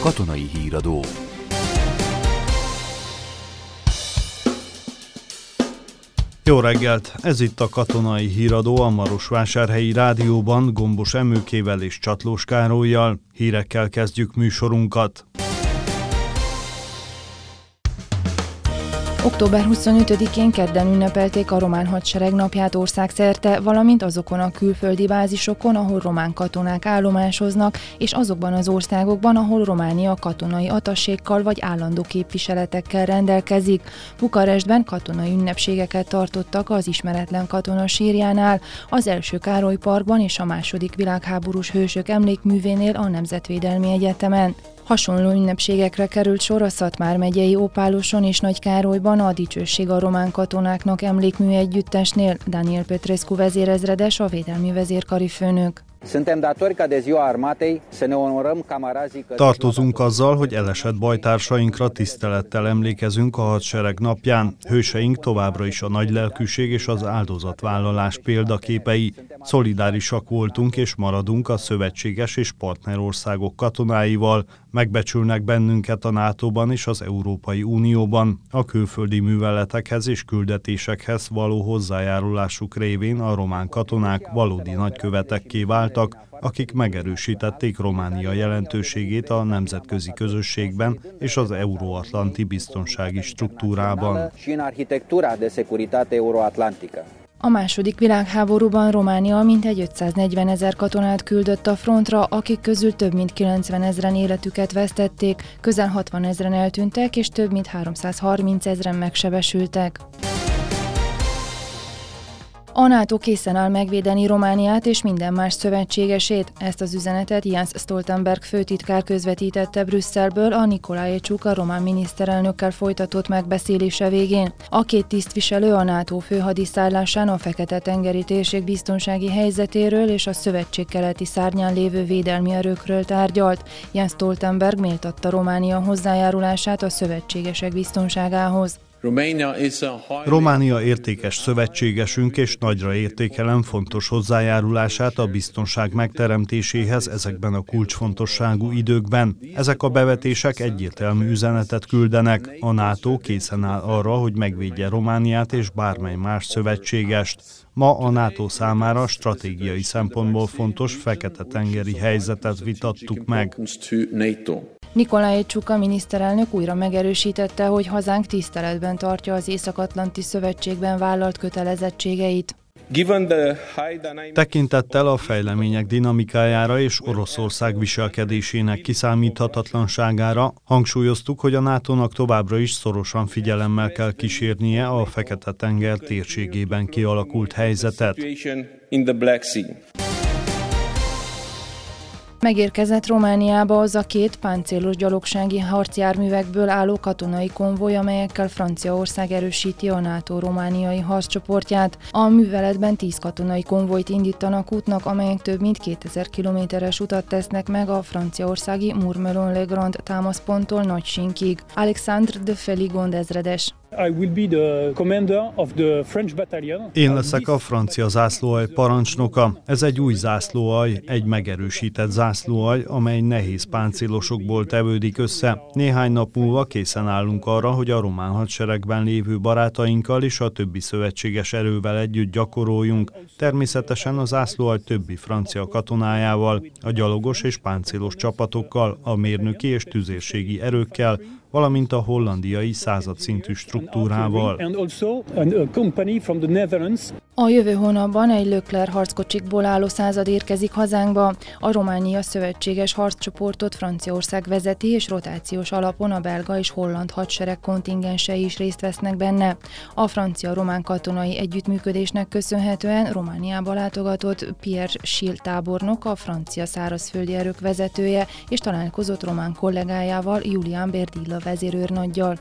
Katonai Híradó. Jó reggelt! Ez itt a Katonai Híradó a Marosvásárhelyi Rádióban Gombos Emőkével és Csatlós Károllyal. Hírekkel kezdjük műsorunkat. Október 25-én kedden ünnepelték a román hadsereg napját országszerte, valamint azokon a külföldi bázisokon, ahol román katonák állomásoznak, és azokban az országokban, ahol Románia katonai atassékkal vagy állandó képviseletekkel rendelkezik. Bukarestben katonai ünnepségeket tartottak az ismeretlen katona sírjánál, az első Károly Parkban és a második világháborús hősök emlékművénél a Nemzetvédelmi Egyetemen. Hasonló ünnepségekre került sor a Szatmár megyei Opáloson és Nagykárolyban a Dicsőség a román katonáknak emlékmű együttesnél. Daniel Petrescu vezérezredes, a védelmi vezérkari főnök. Tartozunk azzal, hogy elesett bajtársainkra tisztelettel emlékezünk a hadsereg napján. Hőseink továbbra is a nagy lelkűség és az áldozatvállalás példaképei. Szolidárisak voltunk és maradunk a szövetséges és partnerországok katonáival. Megbecsülnek bennünket a NATO-ban és az Európai Unióban. A külföldi műveletekhez és küldetésekhez való hozzájárulásuk révén a román katonák valódi nagykövetekké váltak, akik megerősítették Románia jelentőségét a nemzetközi közösségben és az euróatlanti biztonsági struktúrában. A második világháborúban Románia mintegy 540 000 katonát küldött a frontra, akik közül több mint 90 000 életüket vesztették, közel 60 000 eltűntek és több mint 330 000 megsebesültek. A NATO készen áll megvédeni Romániát és minden más szövetségesét. Ezt az üzenetet Jens Stoltenberg főtitkár közvetítette Brüsszelből a Nicolae a román miniszterelnökkel folytatott megbeszélése végén. A két tisztviselő a NATO főhadiszállásán a Fekete-tengeri térség biztonsági helyzetéről és a szövetség keleti szárnyán lévő védelmi erőkről tárgyalt. Jens Stoltenberg méltatta Románia hozzájárulását a szövetségesek biztonságához. Románia értékes szövetségesünk, és nagyra értékelem fontos hozzájárulását a biztonság megteremtéséhez ezekben a kulcsfontosságú időkben. Ezek a bevetések egyértelmű üzenetet küldenek. A NATO készen áll arra, hogy megvédje Romániát és bármely más szövetségest. Ma a NATO számára stratégiai szempontból fontos Fekete-tengeri helyzetet vitattuk meg. Nicolae a miniszterelnök újra megerősítette, hogy hazánk tiszteletben tartja az Észak-Atlanti Szövetségben vállalt kötelezettségeit. Tekintettel a fejlemények dinamikájára és Oroszország viselkedésének kiszámíthatatlanságára hangsúlyoztuk, hogy a NATO-nak továbbra is szorosan figyelemmel kell kísérnie a Fekete-tenger térségében kialakult helyzetet. Megérkezett Romániába az a két páncélos gyalogsági harcjárművekből álló katonai konvoj, amelyekkel Franciaország erősíti a NATO romániai harccsoportját. A műveletben 10 katonai konvojt indítanak útnak, amelyek több mint 2000 kilométeres utat tesznek meg a franciaországi Mourmelon-le-Grand támaszponttól Nagy-Sinkig. Alexandre de Féligond ezredes. Én leszek a francia zászlóalj parancsnoka. Ez egy új zászlóalj, egy megerősített zászlóalj, amely nehéz páncélosokból tevődik össze. Néhány nap múlva készen állunk arra, hogy a román hadseregben lévő barátainkkal és a többi szövetséges erővel együtt gyakoroljunk. Természetesen a zászlóalj többi francia katonájával, a gyalogos és páncélos csapatokkal, a mérnöki és tüzérségi erőkkel, valamint a hollandiai századszintű struktúrával. A jövő hónapban egy Leclerc harckocsikból álló század érkezik hazánkba. A Románia szövetséges harccsoportot Franciaország vezeti, és rotációs alapon a belga és holland hadsereg kontingensei is részt vesznek benne. A francia-román katonai együttműködésnek köszönhetően Romániába látogatott Pierre Schill tábornok, a francia szárazföldi erők vezetője, és találkozott román kollégájával, Julián Berdilla vezérőrnaggyal.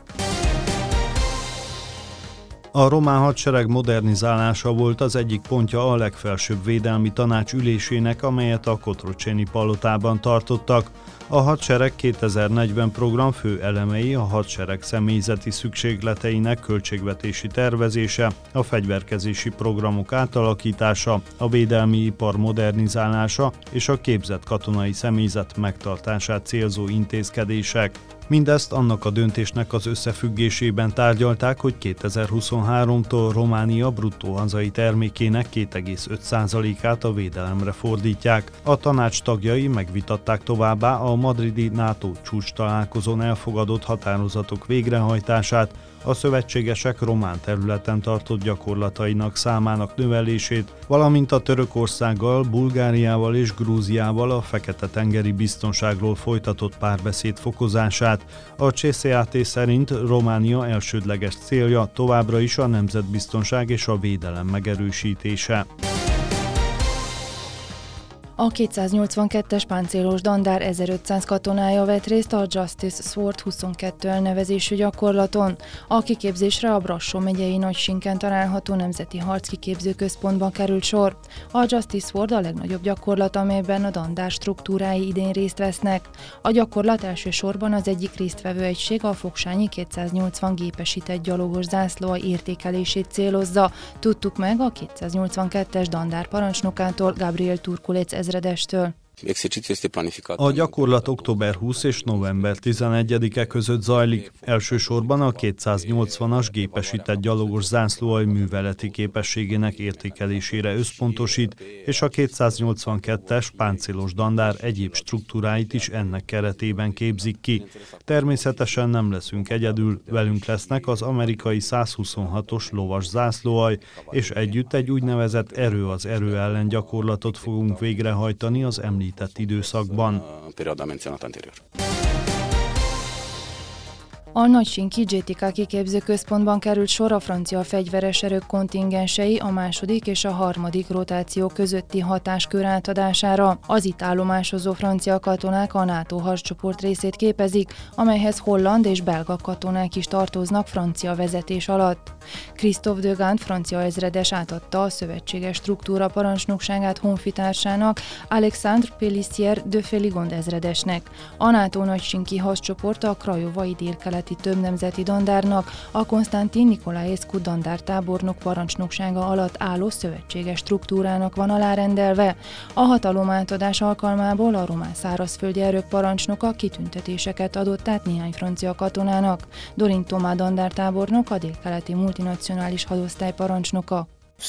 A román hadsereg modernizálása volt az egyik pontja a legfelsőbb védelmi tanács ülésének, amelyet a Cotroceni palotában tartottak. A Hadsereg 2040 program fő elemei a hadsereg személyzeti szükségleteinek költségvetési tervezése, a fegyverkezési programok átalakítása, a védelmi ipar modernizálása és a képzett katonai személyzet megtartását célzó intézkedések. Mindezt annak a döntésnek az összefüggésében tárgyalták, hogy 2023-tól Románia bruttó hazai termékének 2,5%-át a védelemre fordítják. A tanács tagjai megvitatták továbbá a madridi NATO csúcs találkozón elfogadott határozatok végrehajtását, a szövetségesek román területen tartott gyakorlatainak számának növelését, valamint a Törökországgal, Bulgáriával és Grúziával a Fekete-tengeri biztonságról folytatott párbeszéd fokozását. A CSAT szerint Románia elsődleges célja továbbra is a nemzetbiztonság és a védelem megerősítése. A 282-es páncélos dandár 1500 katonája vett részt a Justice Sword 22 elnevezésű gyakorlaton. A kiképzésre a Brassó megyei Nagysinken található Nemzeti Harckiképző Központban került sor. A Justice Sword a legnagyobb gyakorlat, amelyben a dandár struktúrái idén részt vesznek. A gyakorlat elsősorban az egyik résztvevő egység, a Fogsányi 280 gépesített gyalogos zászlóalj értékelését célozza. Tudtuk meg a 282-es dandár parancsnokától, Gabriel Turkulec ezredestől. A gyakorlat október 20 és november 11-e között zajlik. Elsősorban a 280-as gépesített gyalogos zászlóalj műveleti képességének értékelésére összpontosít, és a 282-es páncélos dandár egyéb struktúráit is ennek keretében képzik ki. Természetesen nem leszünk egyedül, velünk lesznek az amerikai 126-os lovas zászlóalj, és együtt egy úgynevezett erő az erő ellen gyakorlatot fogunk végrehajtani az említett időszakban. A Nagysinki GTK kiképző központban került sor a francia fegyveres erők kontingensei a második és a harmadik rotáció közötti hatáskör átadására. Az itt állomásozó francia katonák a NATO harccsoport részét képezik, amelyhez holland és belga katonák is tartoznak francia vezetés alatt. Christophe de Gand francia ezredes átadta a szövetséges struktúra parancsnokságát honfitársának, Alexandre Pélissier de Féligond ezredesnek. A NATO Nagysinki harccsoport a krajovai délkeleti többnemzeti dandárnak, a Konstantin Nicolaescu dandártábornok parancsnoksága alatt álló szövetséges struktúrának van alárendelve. A hatalomátadás alkalmából a román szárazföldi erők parancsnoka kitüntetéseket adott át néhány francia katonának. Dorin Tomá dandártábornok a délkeleti multinacionális hadosztály parancsnoka.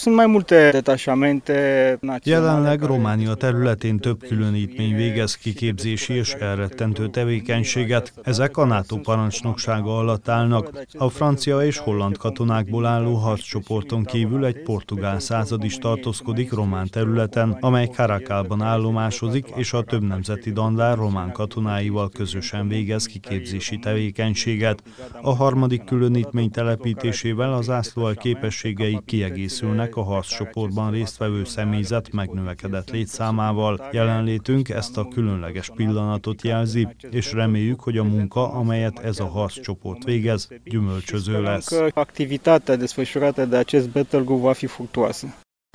Jelenleg Románia területén több különítmény végez kiképzési és elrettentő tevékenységet. Ezek a NATO parancsnoksága alatt állnak. A francia és holland katonákból álló harccsoporton kívül egy portugál század is tartózkodik román területen, amely Caracalban állomásozik, és a több nemzeti dandár román katonáival közösen végez kiképzési tevékenységet. A harmadik különítmény telepítésével az zászlóalj képességei kiegészülnek a harccsoportban résztvevő személyzet megnövekedett létszámával. Jelenlétünk ezt a különleges pillanatot jelzi, és reméljük, hogy a munka, amelyet ez a harccsoport végez, gyümölcsöző lesz. Activitatea desfășurată de acest battle group va fi fructuoasă.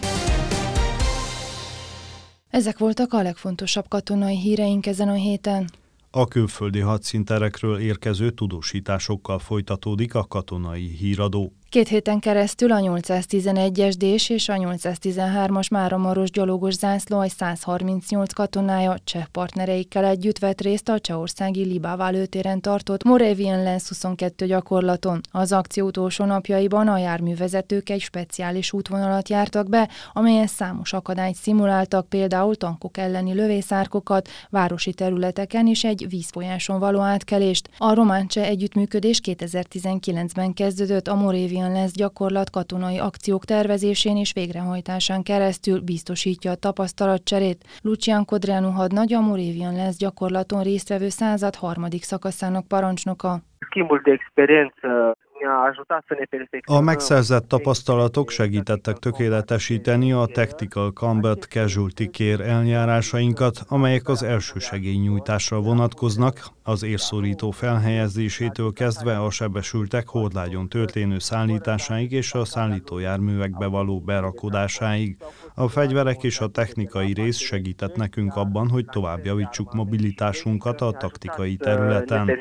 Ezek voltak a legfontosabb katonai híreink ezen a héten. A külföldi hadszínterekről érkező tudósításokkal folytatódik a katonai híradó. 2 héten keresztül a 811-es D-s és a 813-as Máramaros gyalogos zászlóalj 138 katonája cseh partnereikkel együtt vett részt a csehországi Libává lőtéren tartott Moravian Lance 22 gyakorlaton. Az akció utolsó napjaiban a járművezetők egy speciális útvonalat jártak be, amelyen számos akadályt szimuláltak, például tankok elleni lövészárkokat, városi területeken és egy vízfolyáson való átkelést. A román-cseh együttműködés 2019-ben kezdődött a Moravian Lance gyakorlat katonai akciók tervezésén és végrehajtásán keresztül biztosítja a tapasztalatcserét. Lucian Codreanu hadnagy a Moravian Lance gyakorlaton résztvevő század harmadik szakaszának parancsnoka. A megszerzett tapasztalatok segítettek tökéletesíteni a Tactical Combat Casualty Care eljárásainkat, amelyek az elsősegélynyújtásra vonatkoznak, az érszorító felhelyezésétől kezdve a sebesültek hordlágyon történő szállításáig és a szállítójárművekbe való berakodásáig. A fegyverek és a technikai rész segített nekünk abban, hogy tovább javítsuk mobilitásunkat a taktikai területen.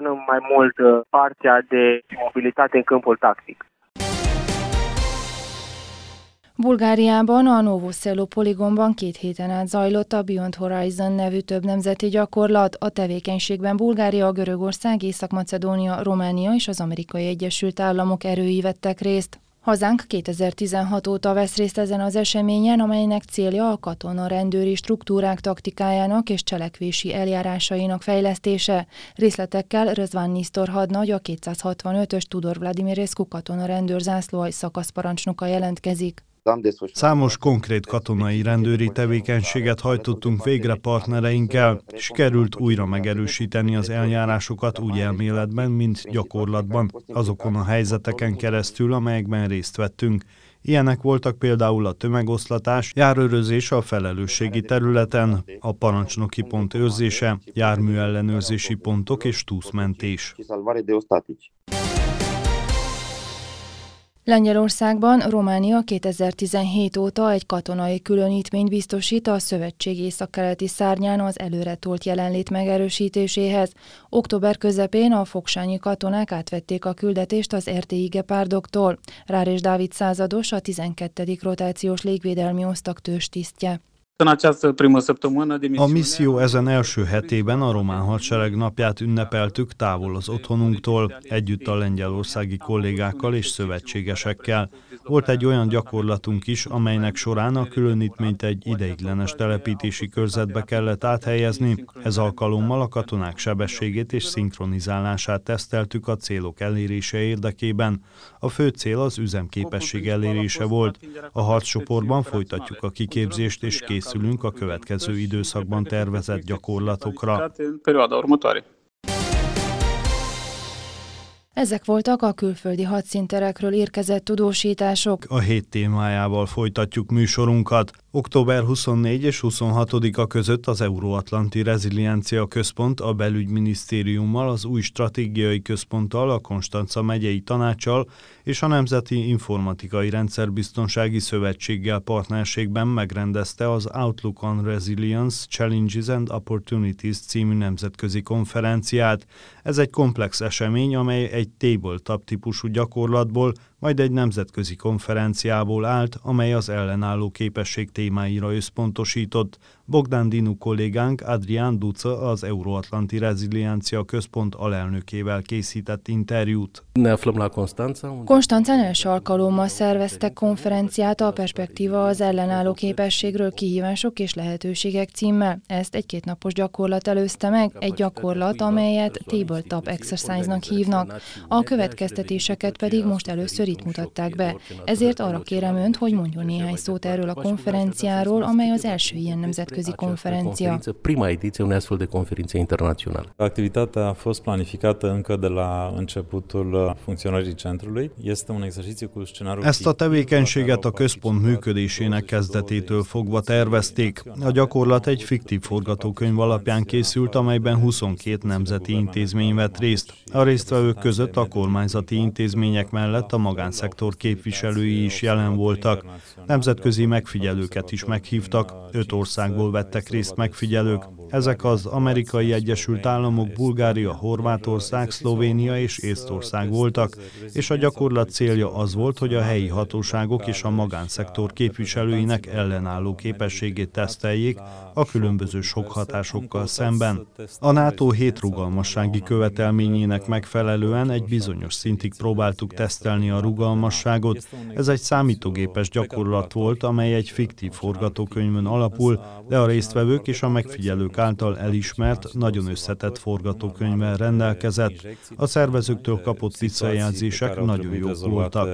Bulgáriában, a Novo-Selo poligonban 2 héten át zajlott a Beyond Horizon nevű többnemzeti gyakorlat. A tevékenységben Bulgária, Görögország, Észak-Macedónia, Románia és az Amerikai Egyesült Államok erői vettek részt. Hazánk 2016 óta vesz részt ezen az eseményen, amelynek célja a katona-rendőri struktúrák taktikájának és cselekvési eljárásainak fejlesztése. Részletekkel Răzvan Nisztor hadnagy, a 265-ös Tudor Vladimirescu katona-rendőr zászlóalj szakaszparancsnoka jelentkezik. Számos konkrét katonai rendőri tevékenységet hajtottunk végre partnereinkkel, sikerült újra megerősíteni az eljárásokat úgy elméletben, mint gyakorlatban, azokon a helyzeteken keresztül, amelyekben részt vettünk. Ilyenek voltak például a tömegoszlatás, járőrözés a felelősségi területen, a parancsnoki pont őrzése, járműellenőrzési pontok és túszmentés. Lengyelországban Románia 2017 óta egy katonai különítményt biztosít a szövetség északkeleti szárnyán az előretolt jelenlét megerősítéséhez. Október közepén a fogsányi katonák átvették a küldetést az RTI Gepárdoktól. Ráres Dávid százados, a 12. rotációs légvédelmi osztag tőzstisztje. A misszió ezen első hetében a román hadsereg napját ünnepeltük távol az otthonunktól, együtt a lengyelországi kollégákkal és szövetségesekkel. Volt egy olyan gyakorlatunk is, amelynek során a különítményt egy ideiglenes telepítési körzetbe kellett áthelyezni. Ez alkalommal a katonák sebességét és szinkronizálását teszteltük a célok elérése érdekében. A fő cél az üzemképesség elérése volt. A harccsoportban folytatjuk a kiképzést és készülünk a következő időszakban tervezett gyakorlatokra. Ezek voltak a külföldi hadszínterekről érkezett tudósítások. A hét témájával folytatjuk műsorunkat. Október 24 és 26-a között az Euróatlanti Reziliencia Központ a Belügyminisztériummal, az új stratégiai központtal, a Konstanca megyei tanáccsal és a Nemzeti Informatikai Rendszerbiztonsági Szövetséggel partnerségben megrendezte az Outlook on Resilience, Challenges and Opportunities című nemzetközi konferenciát. Ez egy komplex esemény, amely egy tabletop típusú gyakorlatból, majd egy nemzetközi konferenciából állt, amely az ellenálló képesség témáira összpontosított. Bogdan Dinu kollégánk Adrián Duca az Euróatlanti Reziliencia Központ alelnökével készített interjút. Konstancán első alkalommal szerveztek konferenciát a Perspektíva az ellenálló képességről, kihívások és lehetőségek címmel. Ezt egy 2 napos gyakorlat előzte meg, egy gyakorlat, amelyet Tabletop Exercise-nak hívnak. A következtetéseket pedig most először itt mutatták be. Ezért arra kérem önt, hogy mondjon néhány szót erről a konferenciáról, amely az első ilyen nemzetközi konferencia. Prima ediție unei astfel de conferințe internaționale. Activitatea a fost planificată încă de la începutul funcționării centrului. Este un exercițiu cu scenariul. Ezt a tevékenységet a központ működésének kezdetétől fogva tervezték. A gyakorlat egy fiktív forgatókönyv alapján készült, amelyben 22 nemzeti intézmény vett részt. A résztvevők között a kormányzati intézmények mellett a magánszektor képviselői is jelen voltak. Nemzetközi megfigyelőket is meghívtak, 5 országból vettek részt megfigyelők. Ezek az Amerikai Egyesült Államok, Bulgária, Horvátország, Szlovénia és Észtország voltak, és a gyakorlat célja az volt, hogy a helyi hatóságok és a magánszektor képviselőinek ellenálló képességét teszteljék a különböző sokhatásokkal szemben. A NATO 7 rugalmassági követelményének megfelelően egy bizonyos szintig próbáltuk tesztelni a rugalmasságot. Ez egy számítógépes gyakorlat volt, amely egy fiktív forgatókönyvön alapul, de a résztvevők és a megfigyelők által elismert, nagyon összetett forgatókönyvvel rendelkezett. A szervezőktől kapott visszajelzések nagyon jók voltak.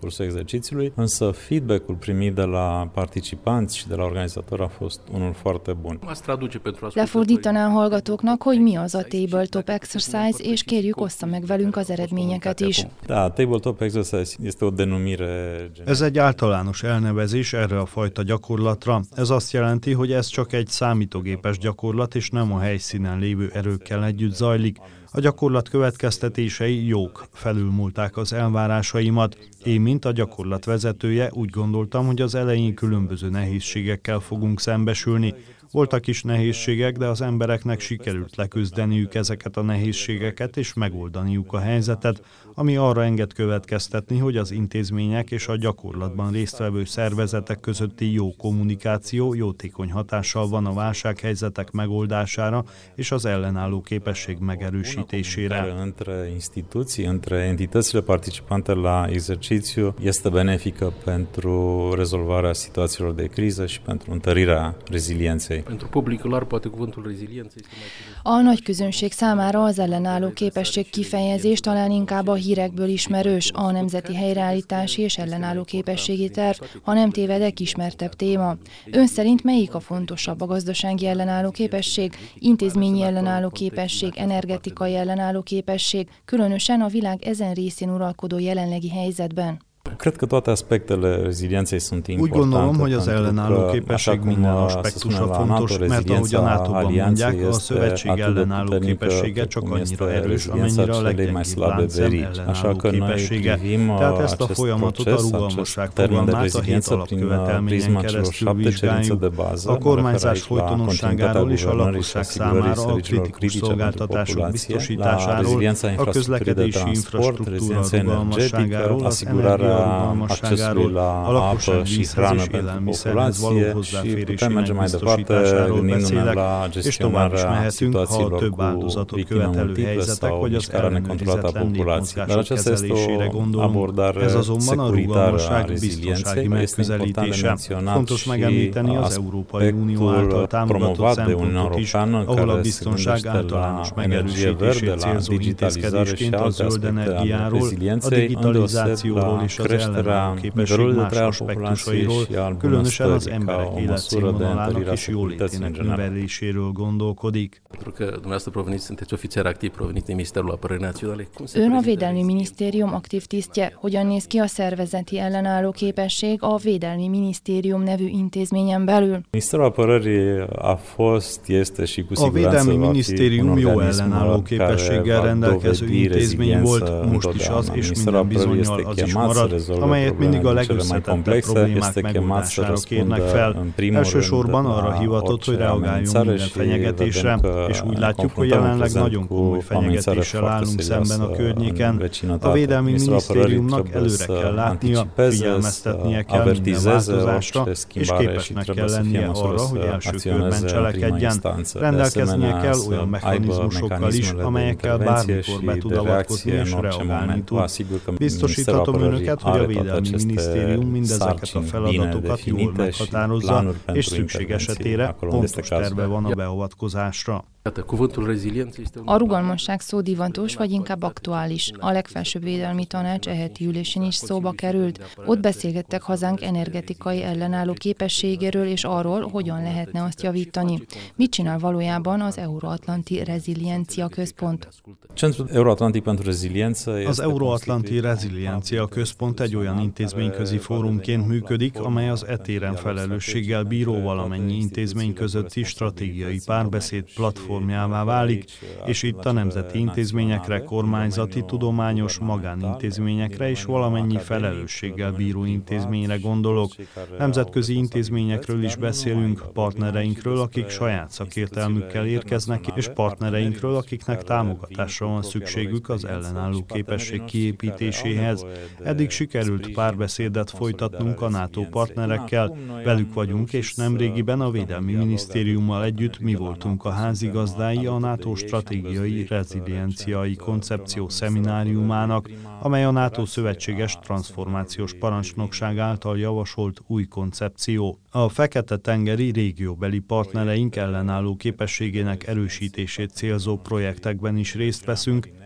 Însă feedback-ul primit de la participanți și de la organizatori a fost unul foarte bun. Lefordítaná a hallgatóknak, hogy mi az a Tabletop Exercise, és kérjük, ossza meg velünk az eredményeket is. Da, tabletop exercise este o denumire. Ez egy általános elnevezés erre a fajta gyakorlatra. Ez azt jelenti, hogy ez csak egy számítógépes gyakorlat, és nem a helyszínen lévő erőkkel együtt zajlik. A gyakorlat következtetései jók, felülmúlták az elvárásaimat. Én, mint a gyakorlat vezetője, úgy gondoltam, hogy az elején különböző nehézségekkel fogunk szembesülni. Voltak is nehézségek, de az embereknek sikerült leküzdeniük ezeket a nehézségeket és megoldaniuk a helyzetet, ami arra enged következtetni, hogy az intézmények és a gyakorlatban résztvevő szervezetek közötti jó kommunikáció jótékony hatással van a válsághelyzetek megoldására és az ellenálló képesség megerősítésére. Între instituții, între entitățile participante la exercițiu este benefică pentru rezolvarea situațiilor de criză și pentru întărirea rezilienței. A nagy közönség számára az ellenálló képesség kifejezés talán inkább a hírekből ismerős, a Nemzeti Helyreállítási és Ellenálló Képességi Terv, ha nem tévedek, ismertebb téma. Ön szerint melyik a fontosabb, a gazdasági ellenálló képesség, intézményi ellenálló képesség, energetikai ellenálló képesség, különösen a világ ezen részén uralkodó jelenlegi helyzetben? Cred că toate aspectele rezilienței sunt importante. Úgy gondolom, hogy az ellenálló képesség minden aspektusa fontos, mert ahogy a NATO-ban mondják, a szövetség ellenálló képessége csak annyira erős, amennyire a leggyengébb láncszem ellenálló képessége. Tehát ezt a folyamatot, a rugalmasság fogalmát a 7 alapkövetelményen keresztül vizsgáljuk. A kormányzás folytonosságáról és a lakosság számára a kritikus szolgáltatások biztosításáról, a közlekedési infrastruktúra rugalmasságáról, az energia rugalmasságáról, a lakosság vízhez és élelmiszerhez való hozzáférésének biztosításáról beszélek, és tovább is mehetünk, ha a több áldozatot követelő helyzetek vagy az ellenőrizetlen népmozgások kezelésére gondolunk. Ez azonban a rugalmasság biztonsági megközelítése. Fontos megemlíteni az Európai Unió által támogatott szempontot is, ahol a biztonság általános megerősítését célzó intézkedésként a zöld energiáról, a digitalizációról és az ellenálló képesség más aspektusairól, különösen az emberek életszínvonalának és jólétének növeléséről gondolkodik. Ön a Védelmi Minisztérium aktív tisztje. Hogyan néz ki a szervezeti ellenálló képesség a Védelmi Minisztérium nevű intézményen belül? A Védelmi Minisztérium jó ellenálló képességgel rendelkező intézmény volt, most is az, és minden bizonnyal az is marad, amelyet mindig a legösszetettebb problémák megoldására kérnek fel. Elsősorban arra hivatott, hogy reagáljon minden fenyegetésre, és úgy látjuk, hogy jelenleg nagyon komoly fenyegetéssel állunk szemben a környéken. A Védelmi Minisztériumnak előre kell látnia, figyelmeztetnie kell minden változásra, és képesnek kell lennie arra, hogy első körben cselekedjen. Rendelkeznie kell olyan mechanizmusokkal is, amelyekkel bármikor be tud avatkozni és reagálni tud. Biztosíthatom önöket, hogy a Védelmi Minisztérium mindezeket a feladatokat jól meghatározza, és szükség esetére pontos terve van a beavatkozásra. A rugalmasság szó divatos, vagy inkább aktuális. A legfelsőbb védelmi tanács heti ülésén is szóba került. Ott beszélgettek hazánk energetikai ellenálló képességéről és arról, hogyan lehetne azt javítani. Mit csinál valójában az Euróatlanti Reziliencia Központ? Az Euróatlanti Reziliencia Központ egy olyan intézményközi fórumként működik, amely az etéren felelősséggel bíró valamennyi intézmény közötti stratégiai párbeszéd platformjává válik, és itt a nemzeti intézményekre, kormányzati, tudományos, magánintézményekre és valamennyi felelősséggel bíró intézményre gondolok. Nemzetközi intézményekről is beszélünk, partnereinkről, akik saját szakértelmükkel érkeznek, és partnereinkről, akiknek támogatásra van szükségük az ellenálló képesség kiépítéséhez. Eddig sikerült párbeszédet folytatnunk a NATO partnerekkel, velük vagyunk, és nemrégiben a Védelmi Minisztériummal együtt mi voltunk a házigazdái a NATO stratégiai rezilienciai koncepció szemináriumának, amely a NATO szövetséges transformációs parancsnokság által javasolt új koncepció. A Fekete-tengeri régióbeli partnereink ellenálló képességének erősítését célzó projektekben is részt veszünk,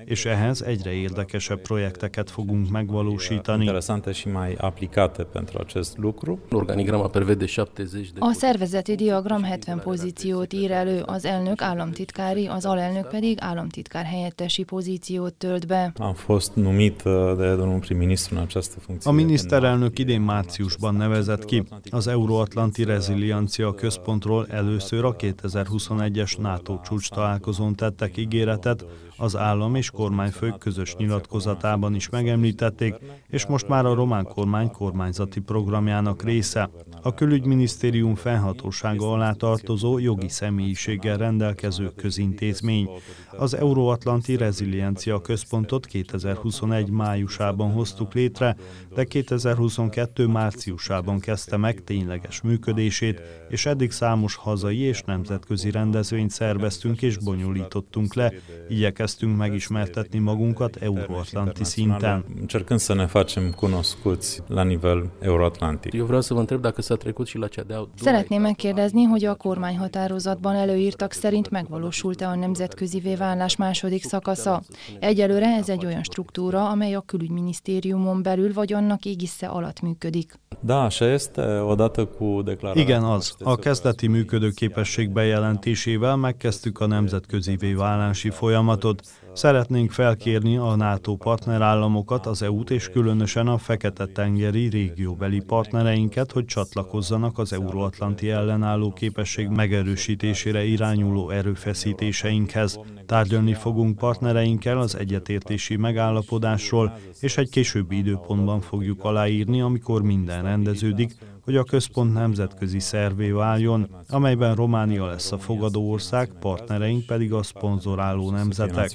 és ehhez egyre érdekesebb projekteket fogunk megvalósítani. Interesante și mai aplicate pentru acest lucru. Organigrama prevede 70 de... A szervezeti diagram 70 pozíciót ír elő, az elnök államtitkári, az alelnök pedig államtitkár helyettesi pozíciót tölt be. Am fost numit de domnul prim-ministru în această funcție. A miniszterelnök idén márciusban nevezett ki. Az Euróatlanti Reziliencia Központról először a 2021-es NATO csúcs találkozón tettek ígéretet, az állam és kormányfők közös nyilatkozatában is megemlítették, és most már a román kormány kormányzati programjának része. A külügyminisztérium fennhatósága alá tartozó jogi személyiséggel rendelkező közintézmény. Az Euróatlanti Reziliencia Központot 2021 májusában hoztuk létre, de 2022 márciusában kezdte meg tényleges működését, és eddig számos hazai és nemzetközi rendezvényt szerveztünk és bonyolítottunk le. Igyekeztünk megismertetni magunkat euróatlanti szinten. Încercând să ne facem cunoscuți la nivel euroatlantic. Eu vreau să vă întreb dacă s-a trecut și la cea de-a... Szeretném megkérdezni, hogy a kormányhatározatban előírtak szerint megvalósult-e a nemzetközivé válás második szakasza. Egyelőre ez egy olyan struktúra, amely a külügyminisztériumon belül vagy annak égisze alatt működik. Da, așa este, odată cu declararea. Igen, az. A kezdeti működőképesség bejelentésével megkezdtük a nemzetközivé válási folyamatot. Szeretnénk felkérni a NATO partnerállamokat, az EU-t és különösen a Fekete-tengeri régióbeli partnereinket, hogy csatlakozzanak az euróatlanti ellenálló képesség megerősítésére irányuló erőfeszítéseinkhez. Tárgyalni fogunk partnereinkkel az egyetértési megállapodásról, és egy későbbi időpontban fogjuk aláírni, amikor minden rendeződik, hogy a központ nemzetközi szervé váljon, amelyben Románia lesz a fogadó ország, partnereink pedig a szponzoráló nemzetek.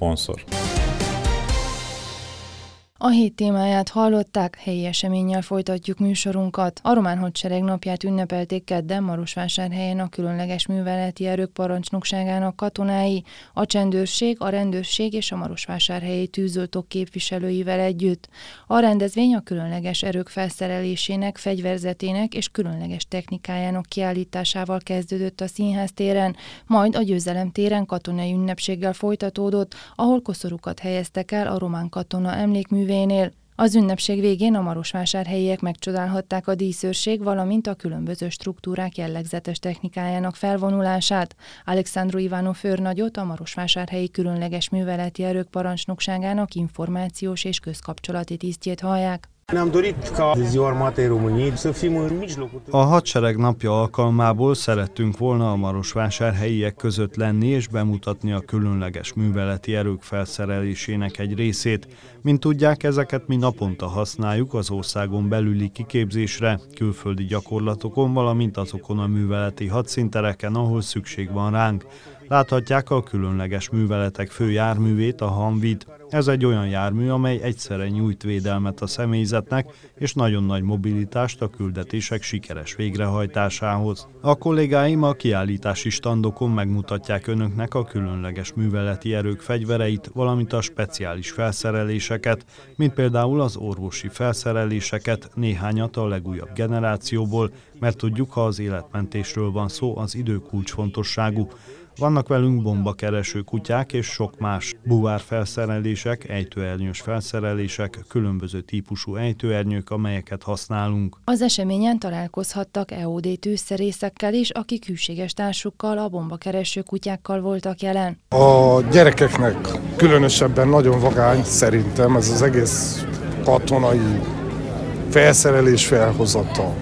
A hét témáját hallották, helyi eseménnyel folytatjuk műsorunkat. A román hadsereg napját ünnepelték kedden Marosvásárhelyen a különleges műveleti erők parancsnokságának katonái, a csendőrség, a rendőrség és a marosvásárhelyi tűzoltók képviselőivel együtt. A rendezvény a különleges erők felszerelésének, fegyverzetének és különleges technikájának kiállításával kezdődött a Színház téren, majd a Győzelem téren katonai ünnepséggel folytatódott, ahol koszorúkat helyeztek el a román katona emlékművénél. Az ünnepség végén a marosvásárhelyiek megcsodálhatták a díszőrség, valamint a különböző struktúrák jellegzetes technikájának felvonulását. Alexandru Ivanov őrnagyot, a Marosvásárhelyi Különleges Műveleti Erők parancsnokságának információs és közkapcsolati tisztjét hallják. A hadsereg napja alkalmából szerettünk volna a marosvásárhelyiek között lenni és bemutatni a különleges műveleti erők felszerelésének egy részét. Mint tudják, ezeket mi naponta használjuk az országon belüli kiképzésre, külföldi gyakorlatokon, valamint azokon a műveleti hadszíntereken, ahol szükség van ránk. Láthatják a különleges műveletek fő járművét, a Humveet. Ez egy olyan jármű, amely egyszerre nyújt védelmet a személyzetnek és nagyon nagy mobilitást a küldetések sikeres végrehajtásához. A kollégáim a kiállítási standokon megmutatják önöknek a különleges műveleti erők fegyvereit, valamint a speciális felszereléseket, mint például az orvosi felszereléseket, néhányat a legújabb generációból, mert tudjuk, ha az életmentésről van szó, az idő kulcsfontosságú. Vannak velünk bombakereső kutyák és sok más búvárfelszerelések, ejtőernyős felszerelések, különböző típusú ejtőernyők, amelyeket használunk. Az eseményen találkozhattak EOD tűzszerészekkel is, akik hűséges társukkal, a bombakereső kutyákkal voltak jelen. A gyerekeknek különösebben nagyon vagány szerintem ez az egész katonai felszerelés felhozatal.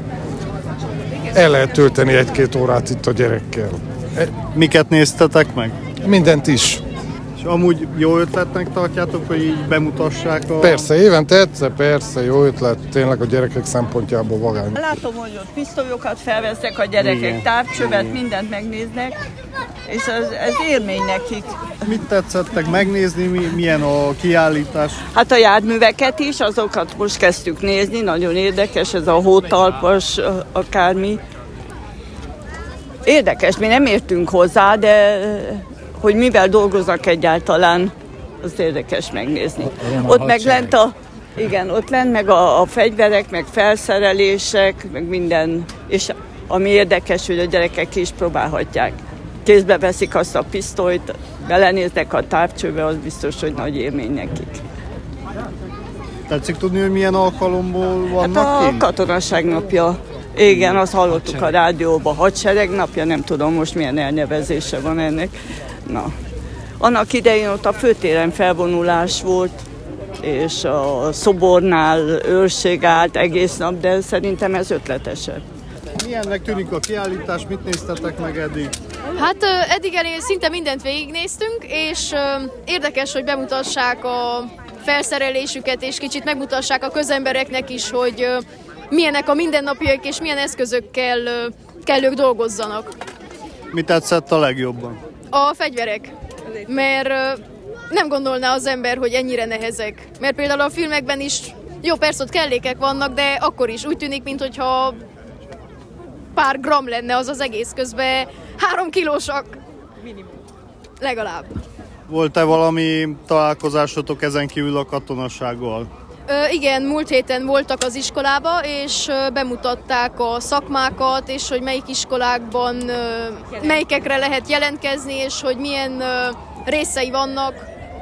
El lehet tölteni 1-2 órát itt a gyerekkel. Miket néztetek meg? Mindent is. És amúgy jó ötletnek tartjátok, hogy így bemutassák a... Persze, évente egyszer, persze, jó ötlet, tényleg a gyerekek szempontjából vagány. Látom, hogy ott pisztolyokat felvesznek a gyerekek, távcsövet, mindent megnéznek, és ez élmény nekik. Mit tetszettek megnézni, milyen a kiállítás? Hát a járműveket is, azokat most kezdtük nézni, nagyon érdekes, ez a hótalpas, akármi. Érdekes, mi nem értünk hozzá, de hogy mivel dolgoznak egyáltalán, az érdekes megnézni. Ott meg lent ott lent meg a fegyverek, meg felszerelések, meg minden, és ami érdekes, hogy a gyerekek is próbálhatják. kézbe veszik azt a pisztolyt, belenéznek a távcsőbe, az biztos, hogy nagy élmény nekik. Tetszik tudni, hogy milyen alkalomból vannak Hát a katonaság napja. Igen, azt hallottuk a rádióban, hadsereg napja, nem tudom most milyen elnevezése van ennek. Na, annak idején ott a főtéren felvonulás volt, és a szobornál őrség állt egész nap, de szerintem ez ötletesebb. Milyennek tűnik a kiállítás, mit néztetek meg eddig? Hát eddig szinte mindent végignéztünk, és érdekes, hogy bemutassák a felszerelésüket, és kicsit megmutassák a közembereknek is, hogy milyenek a mindennapjaik, és milyen eszközökkel kell ők dolgozzanak. Mi tetszett a legjobban? A fegyverek, mert nem gondolná az ember, hogy ennyire nehezek. Mert például a filmekben is, jó, persze ott kellékek vannak, de akkor is úgy tűnik, mintha pár gram lenne az egész, közben 3 kilósak. Minimum. Legalább. Volt-e valami találkozásotok ezen kívül a katonasággal? Igen, múlt héten voltak az iskolába, és bemutatták a szakmákat, és hogy melyik iskolákban melyikekre lehet jelentkezni, és hogy milyen részei vannak.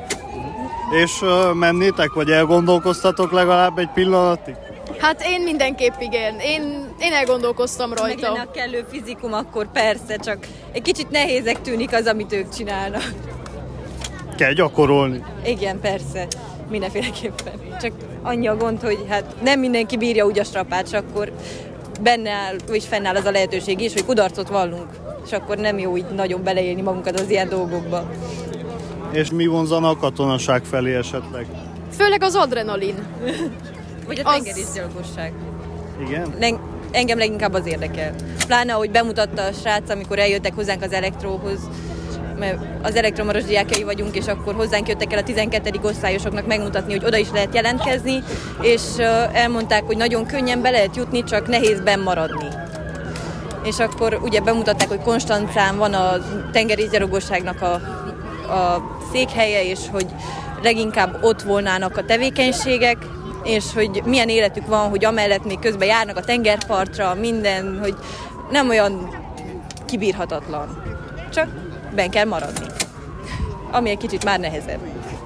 És mennétek, vagy elgondolkoztatok legalább egy pillanatig? Hát én mindenképp igen. Én elgondolkoztam rajta. Meg a kellő fizikum, akkor persze, csak egy kicsit nehézek tűnik az, amit ők csinálnak. Kell gyakorolni. Igen, persze. Mindenféleképpen. Csak annyi a gond, hogy hát nem mindenki bírja úgy a strapát, és akkor benne áll, és fennáll az a lehetőség is, hogy kudarcot vallunk, és akkor nem jó így nagyon beleélni magunkat az ilyen dolgokba. És mi vonzana a katonaság felé esetleg? Főleg az adrenalin. Vagy a tengerészgyalogosság. Igen? Engem leginkább az érdekel. Pláne, ahogy bemutatta a srác, amikor eljöttek hozzánk az elektróhoz, mert az elektromaros diákjai vagyunk, és akkor hozzánk jöttek el a 12. osztályosoknak megmutatni, hogy oda is lehet jelentkezni, és elmondták, hogy nagyon könnyen be lehet jutni, csak nehéz benn maradni. És akkor ugye bemutatták, hogy Konstancán van a tengerészgyalogosságnak a székhelye, és hogy leginkább ott volnának a tevékenységek, és hogy milyen életük van, hogy amellett még közben járnak a tengerpartra, minden, hogy nem olyan kibírhatatlan. Csak benn kell maradni. Ami egy kicsit már nehezebb.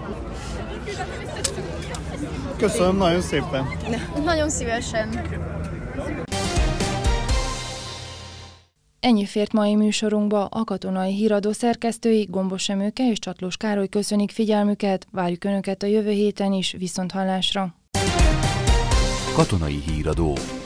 Köszönöm nagyon szépen. Nagyon szívesen. Ennyi fért mai műsorunkba. A Katonai Híradó szerkesztői Gombos Emőke és Csatlós Károly köszönik figyelmüket. Várjuk Önöket a jövő héten is, viszonthallásra. Katonai Híradó.